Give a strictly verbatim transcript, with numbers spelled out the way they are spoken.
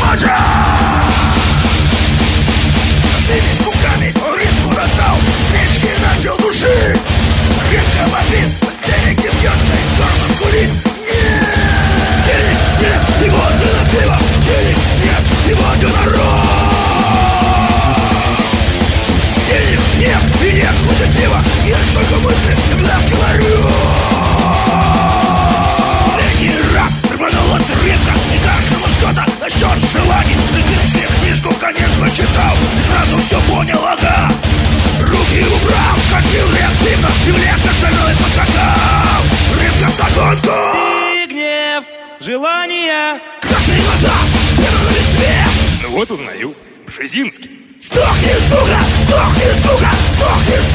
ночи. Своими руками рыбку достал, речки начал душить. Рыбка вопит, денег не бьется и скоро скулит. Нет, денег нет, сегодня на пиво. Денег нет, сегодня на рот. Денег нет и нет позитива. Есть только мысли, когда говорю. Третий раз рванулась рыбка, и каждому что-то насчет желаний. Ты книжку, конечно, читал, и сразу все понял, ага. Руки убрал, скачил реактивно, и в лес остальное поскакал. Рыбка вдогонку. И гнев, желание. Красные глаза, первый листве. Ну вот узнаю, Бжезинский. Сдохни, сука, сдохни, сука, сдохни,